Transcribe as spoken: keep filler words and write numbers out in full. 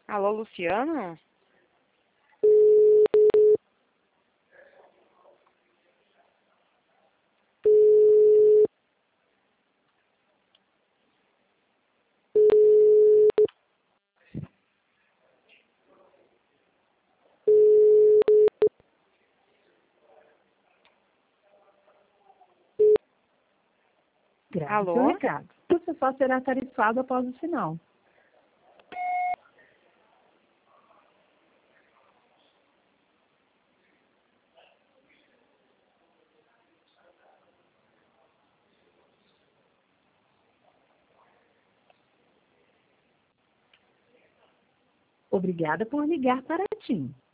Alô, Luciano? Grave Alô? seu recado. Você só será tarifado após o sinal. Obrigada por ligar para a TIM.